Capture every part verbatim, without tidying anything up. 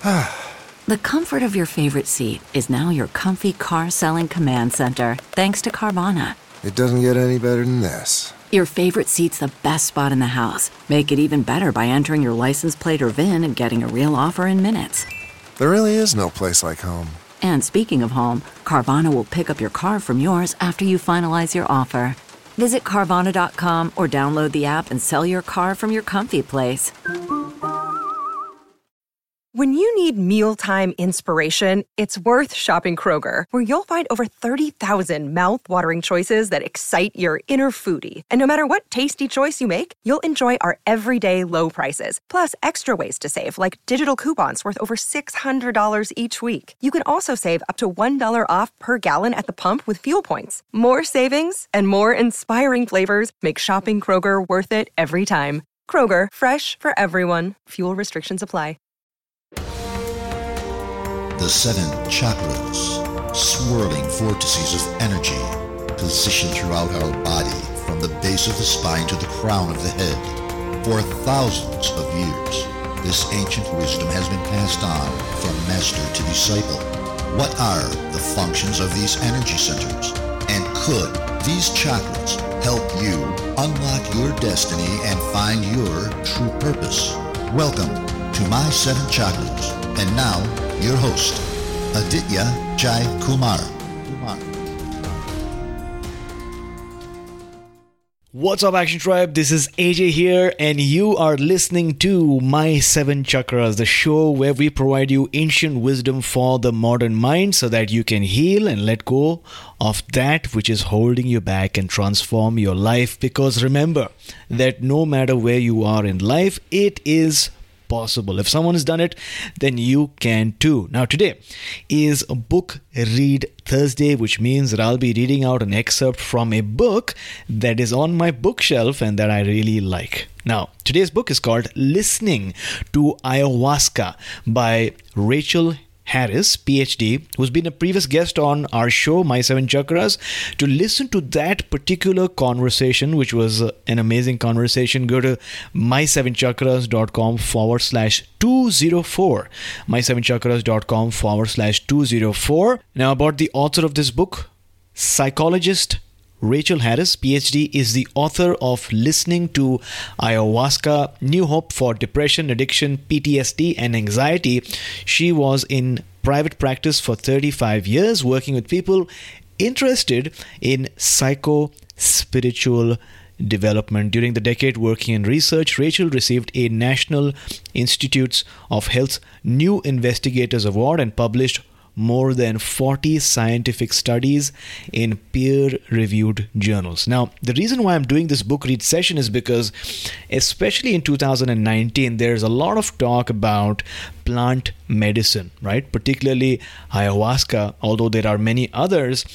The comfort of your favorite seat is now your comfy car selling command center, thanks to Carvana. It doesn't get any better than this. Your favorite seat's the best spot in the house. Make it even better by entering your license plate or V I N and getting a real offer in minutes. There really is no place like home. And speaking of home, Carvana will pick up your car from yours after you finalize your offer. Visit Carvana dot com or download the app and sell your car from your comfy place. When you need mealtime inspiration, it's worth shopping Kroger, where you'll find over thirty thousand mouth-watering choices that excite your inner foodie. And no matter what tasty choice you make, you'll enjoy our everyday low prices, plus extra ways to save, like digital coupons worth over six hundred dollars each week. You can also save up to one dollar off per gallon at the pump with fuel points. More savings and more inspiring flavors make shopping Kroger worth it every time. Kroger, fresh for everyone. Fuel restrictions apply. The seven chakras, swirling vortices of energy, positioned throughout our body from the base of the spine to the crown of the head. For thousands of years, this ancient wisdom has been passed on from master to disciple. What are the functions of these energy centers? And could these chakras help you unlock your destiny and find your true purpose? Welcome to My Seven Chakras. And now, your host, Aditya Jai Kumar. Kumar. What's up, Action Tribe? This is A J here, and you are listening to My Seven Chakras, the show where we provide you ancient wisdom for the modern mind so that you can heal and let go of that which is holding you back and transform your life. Because remember that no matter where you are in life, it is possible. If someone has done it, then you can too. Now, today is a book read Thursday, which means that I'll be reading out an excerpt from a book that is on my bookshelf and that I really like. Now, today's book is called Listening to Ayahuasca by Rachel Harris, P H D, who's been a previous guest on our show, My Seven Chakras. To listen to that particular conversation, which was an amazing conversation, go to my seven chakras dot com forward slash two oh four. my seven chakras dot com forward slash two oh four. Now, about the author of this book, psychologist Rachel Harris, P H D, is the author of Listening to Ayahuasca, New Hope for Depression, Addiction, P T S D, and Anxiety. She was in private practice for thirty-five years, working with people interested in psycho-spiritual development. During the decade working in research, Rachel received a National Institutes of Health New Investigators Award and published more than forty scientific studies in peer-reviewed journals. Now, the reason why I'm doing this book read session is because, especially in two thousand nineteen, there's a lot of talk about plant medicine, right? Particularly ayahuasca, although there are many others,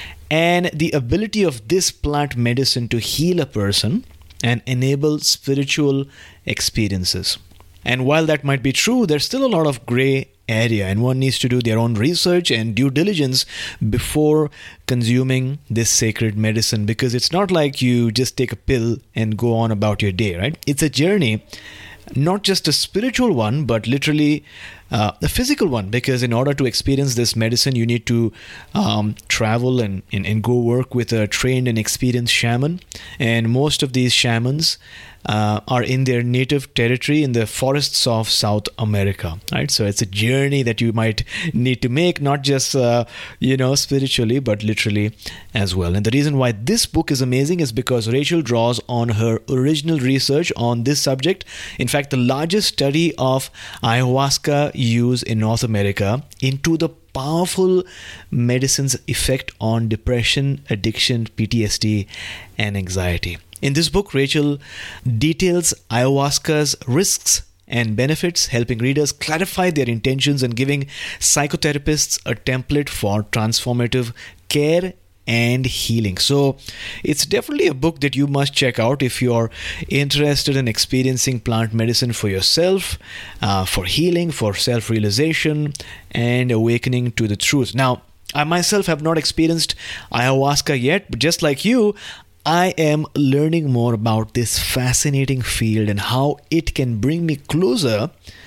and the ability of this plant medicine to heal a person and enable spiritual experiences. And while that might be true, there's still a lot of gray area, and one needs to do their own research and due diligence before consuming this sacred medicine, because it's not like you just take a pill and go on about your day, right? It's a journey, not just a spiritual one, but literally uh, a physical one, because in order to experience this medicine, you need to um, travel and, and, and go work with a trained and experienced shaman. And most of these shamans Uh, are in their native territory in the forests of South America, right? So it's a journey that you might need to make, not just, uh, you know, spiritually, but literally as well. And the reason why this book is amazing is because Rachel draws on her original research on this subject. In fact, the largest study of ayahuasca use in North America into the powerful medicine's effect on depression, addiction, P T S D, and anxiety. In this book, Rachel details ayahuasca's risks and benefits, helping readers clarify their intentions and giving psychotherapists a template for transformative care and healing. So it's definitely a book that you must check out if you're interested in experiencing plant medicine for yourself, uh, for healing, for self-realization, and awakening to the truth. Now, I myself have not experienced ayahuasca yet, but just like you, I am learning more about this fascinating field and how it can bring me closer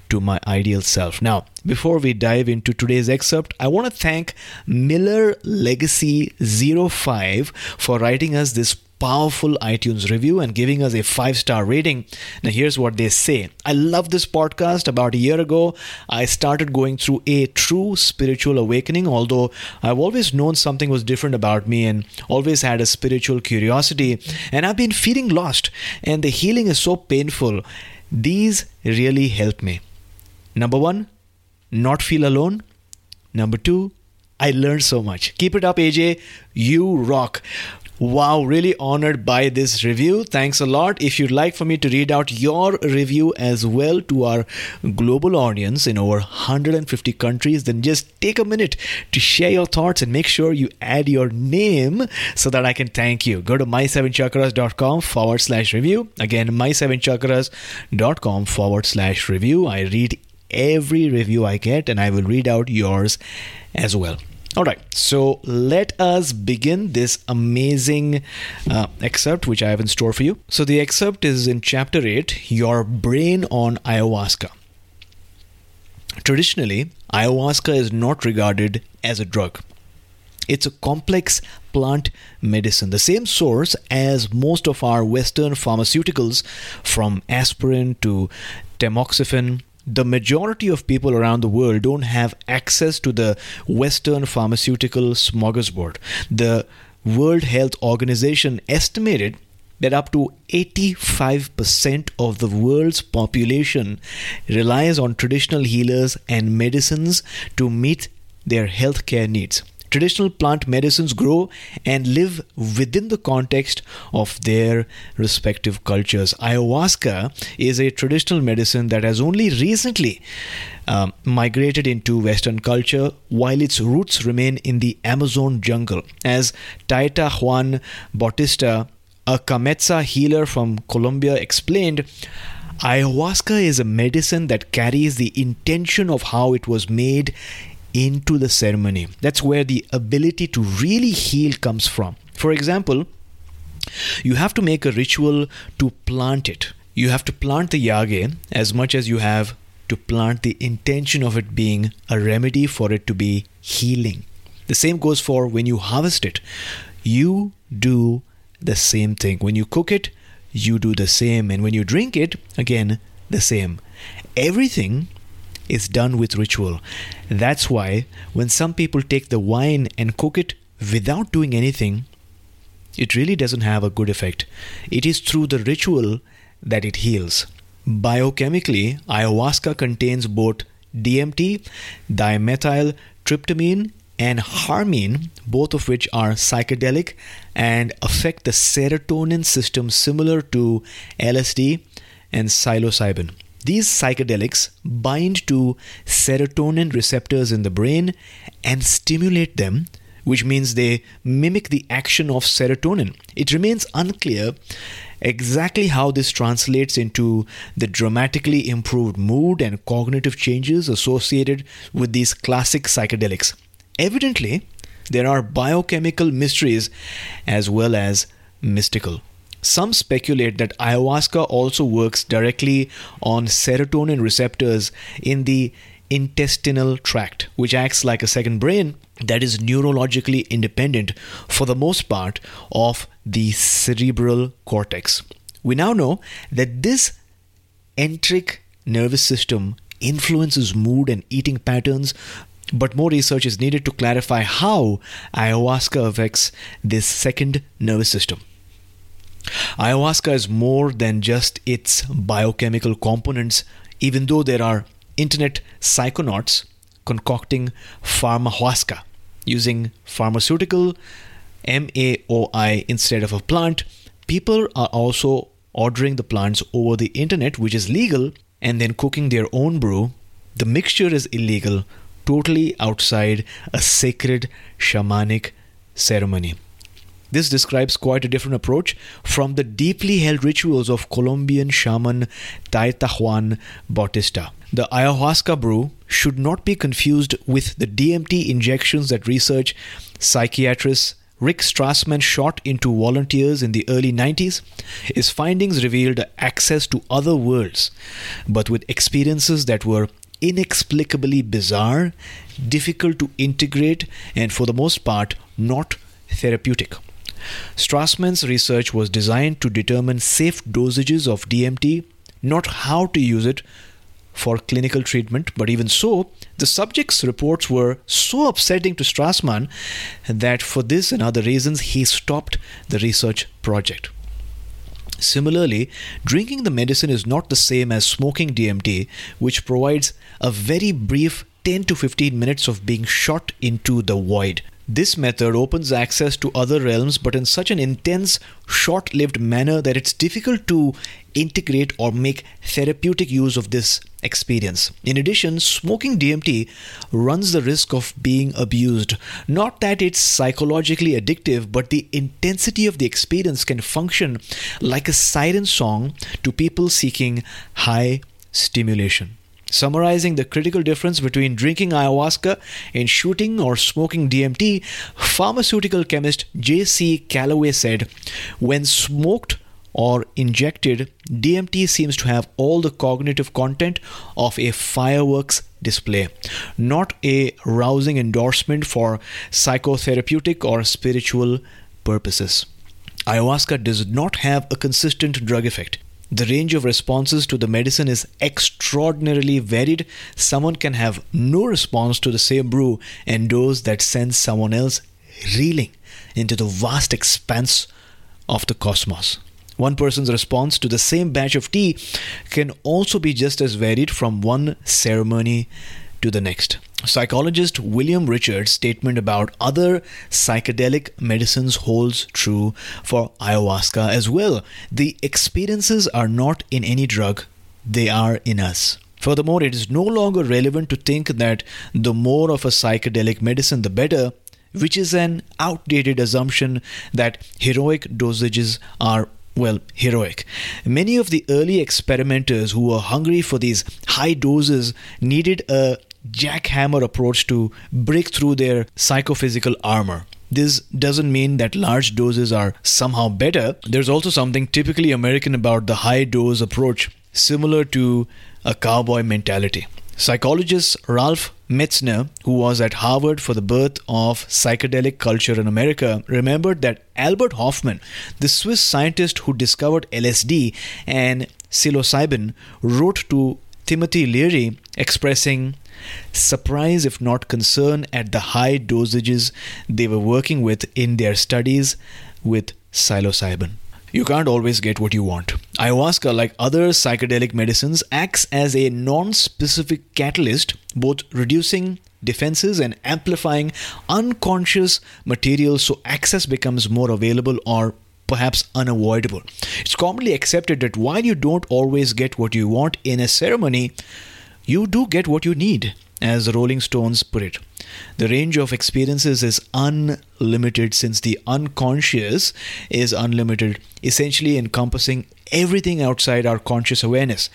to my ideal self. Now, before we dive into today's excerpt, I want to thank Miller Legacy zero five for writing us this powerful iTunes review and giving us a five-star rating. Now, here's what they say. I love this podcast. About a year ago, I started going through a true spiritual awakening, although I've always known something was different about me and always had a spiritual curiosity. And I've been feeling lost, and the healing is so painful. These really helped me. Number one, not feel alone. Number two, I learned so much. Keep it up, A J. You rock. Wow, really honored by this review. Thanks a lot. If you'd like for me to read out your review as well to our global audience in over one hundred fifty countries, then just take a minute to share your thoughts and make sure you add your name so that I can thank you. Go to my seven chakras dot com forward slash review. Again, my seven chakras dot com forward slash review. I read every review I get and I will read out yours as well. All right, so let us begin this amazing uh, excerpt which I have in store for you. So the excerpt is in chapter eight, Your Brain on Ayahuasca. Traditionally, ayahuasca is not regarded as a drug. It's a complex plant medicine, the same source as most of our Western pharmaceuticals, from aspirin to tamoxifen. The majority of people around the world don't have access to the Western pharmaceutical smorgasbord. The World Health Organization estimated that up to eighty-five percent of the world's population relies on traditional healers and medicines to meet their healthcare needs. Traditional plant medicines grow and live within the context of their respective cultures. Ayahuasca is a traditional medicine that has only recently um, migrated into Western culture, while its roots remain in the Amazon jungle. As Taita Juan Bautista, a Cametza healer from Colombia, explained, ayahuasca is a medicine that carries the intention of how it was made into the ceremony. That's where the ability to really heal comes from. For example, you have to make a ritual to plant it. You have to plant the yage as much as you have to plant the intention of it being a remedy for it to be healing. The same goes for when you harvest it. You do the same thing. When you cook it, you do the same. And when you drink it, again, the same. Everything is done with ritual. That's why when some people take the wine and cook it without doing anything, it really doesn't have a good effect. It is through the ritual that it heals. Biochemically, ayahuasca contains both D M T, dimethyltryptamine, and harmine, both of which are psychedelic and affect the serotonin system similar to L S D and psilocybin. These psychedelics bind to serotonin receptors in the brain and stimulate them, which means they mimic the action of serotonin. It remains unclear exactly how this translates into the dramatically improved mood and cognitive changes associated with these classic psychedelics. Evidently, there are biochemical mysteries as well as mystical. Some speculate that ayahuasca also works directly on serotonin receptors in the intestinal tract, which acts like a second brain that is neurologically independent, for the most part, of the cerebral cortex. We now know that this enteric nervous system influences mood and eating patterns, but more research is needed to clarify how ayahuasca affects this second nervous system. Ayahuasca is more than just its biochemical components, even though there are internet psychonauts concocting pharmahuasca using pharmaceutical M A O I instead of a plant. People are also ordering the plants over the internet, which is legal, and then cooking their own brew. The mixture is illegal, totally outside a sacred shamanic ceremony. This describes quite a different approach from the deeply held rituals of Colombian shaman Taita Juan Bautista. The ayahuasca brew should not be confused with the D M T injections that research psychiatrists Rick Strassman shot into volunteers in the early nineties, his findings revealed access to other worlds, but with experiences that were inexplicably bizarre, difficult to integrate, and for the most part, not therapeutic. Strassman's research was designed to determine safe dosages of D M T, not how to use it for clinical treatment, but even so, the subject's reports were so upsetting to Strassman that for this and other reasons, he stopped the research project. Similarly, drinking the medicine is not the same as smoking D M T, which provides a very brief ten to fifteen minutes of being shot into the void. This method opens access to other realms, but in such an intense, short-lived manner that it's difficult to integrate or make therapeutic use of this experience. In addition, smoking D M T runs the risk of being abused. Not that it's psychologically addictive, but the intensity of the experience can function like a siren song to people seeking high stimulation. Summarizing the critical difference between drinking ayahuasca and shooting or smoking D M T, pharmaceutical chemist J C Callaway said, when smoked or injected, D M T seems to have all the cognitive content of a fireworks display, not a rousing endorsement for psychotherapeutic or spiritual purposes. Ayahuasca does not have a consistent drug effect. The range of responses to the medicine is extraordinarily varied. Someone can have no response to the same brew and dose that sends someone else reeling into the vast expanse of the cosmos. One person's response to the same batch of tea can also be just as varied from one ceremony to the next. Psychologist William Richards' statement about other psychedelic medicines holds true for ayahuasca as well. The experiences are not in any drug, they are in us. Furthermore, it is no longer relevant to think that the more of a psychedelic medicine, the better, which is an outdated assumption that heroic dosages are well, heroic. Many of the early experimenters who were hungry for these high doses needed a jackhammer approach to break through their psychophysical armor. This doesn't mean that large doses are somehow better. There's also something typically American about the high dose approach, similar to a cowboy mentality. Psychologist Ralph Metzner, who was at Harvard for the birth of psychedelic culture in America, remembered that Albert Hofmann, the Swiss scientist who discovered L S D and psilocybin, wrote to Timothy Leary expressing surprise if not concern at the high dosages they were working with in their studies with psilocybin. You can't always get what you want. Ayahuasca, like other psychedelic medicines, acts as a non-specific catalyst, both reducing defenses and amplifying unconscious material so access becomes more available or perhaps unavoidable. It's commonly accepted that while you don't always get what you want in a ceremony, you do get what you need, as the Rolling Stones put it. The range of experiences is unlimited since the unconscious is unlimited, essentially encompassing everything outside our conscious awareness.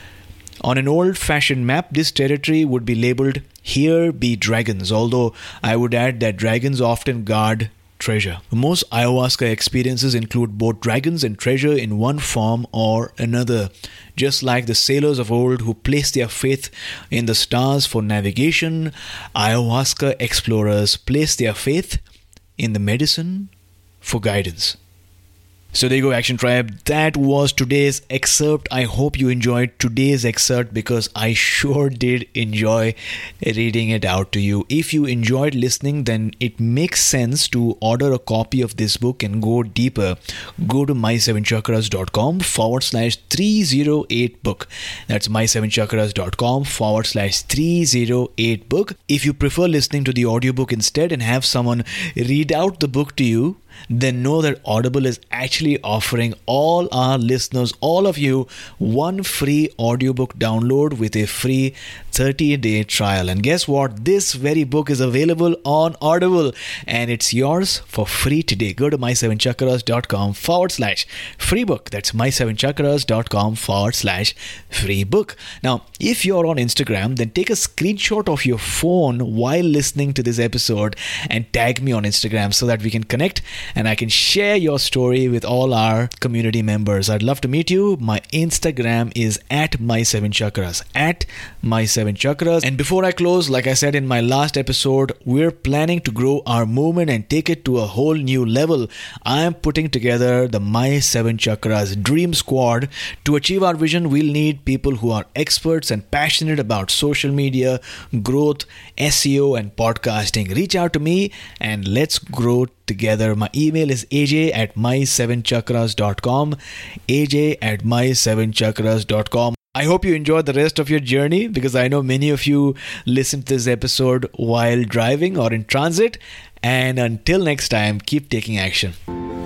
On an old-fashioned map, this territory would be labeled "Here be dragons," although I would add that dragons often guard treasure. Most ayahuasca experiences include both dragons and treasure in one form or another. Just like the sailors of old who placed their faith in the stars for navigation, ayahuasca explorers place their faith in the medicine for guidance. So there you go, Action Tribe. That was today's excerpt. I hope you enjoyed today's excerpt because I sure did enjoy reading it out to you. If you enjoyed listening, then it makes sense to order a copy of this book and go deeper. Go to my seven chakras dot com forward slash three oh eight book. That's my seven chakras dot com forward slash three oh eight book. If you prefer listening to the audiobook instead and have someone read out the book to you, then know that Audible is actually offering all our listeners, all of you, one free audiobook download with a free thirty-day trial. And guess what? This very book is available on Audible and it's yours for free today. Go to my seven chakras dot com forward slash free book. That's my seven chakras dot com forward slash free book. Now, if you're on Instagram, then take a screenshot of your phone while listening to this episode and tag me on Instagram so that we can connect and I can share your story with all our community members. I'd love to meet you. My Instagram is at my seven chakras, at my seven chakras. And before I close, like I said in my last episode, we're planning to grow our movement and take it to a whole new level. I am putting together the My seven Chakras Dream Squad. To achieve our vision, we'll need people who are experts and passionate about social media, growth, S E O, and podcasting. Reach out to me and let's grow together. My email is a j at my seven chakras dot com, a j at my seven chakras dot com. I hope you enjoyed the rest of your journey because I know many of you listen to this episode while driving or in transit. And until next time, keep taking action.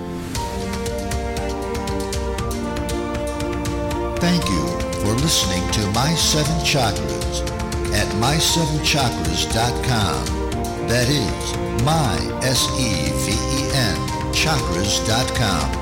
Thank you for listening to My Seven Chakras at my seven chakras dot com. That is my, S E V E N, chakras dot com.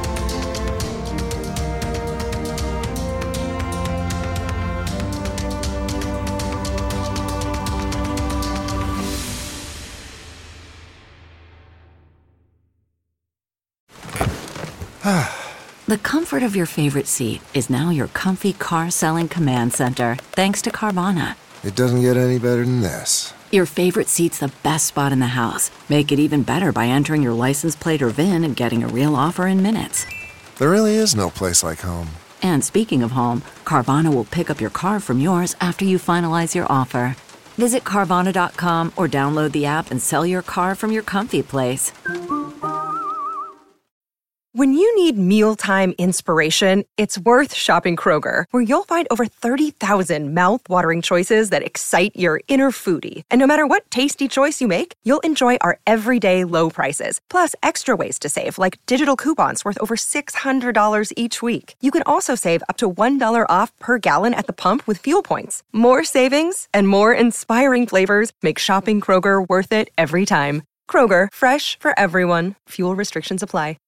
The comfort of your favorite seat is now your comfy car selling command center, thanks to Carvana. It doesn't get any better than this. Your favorite seat's the best spot in the house. Make it even better by entering your license plate or V I N and getting a real offer in minutes. There really is no place like home. And speaking of home, Carvana will pick up your car from yours after you finalize your offer. Visit Carvana dot com or download the app and sell your car from your comfy place. When you need mealtime inspiration, it's worth shopping Kroger, where you'll find over thirty thousand mouth-watering choices that excite your inner foodie. And no matter what tasty choice you make, you'll enjoy our everyday low prices, plus extra ways to save, like digital coupons worth over six hundred dollars each week. You can also save up to one dollar off per gallon at the pump with fuel points. More savings and more inspiring flavors make shopping Kroger worth it every time. Kroger, fresh for everyone. Fuel restrictions apply.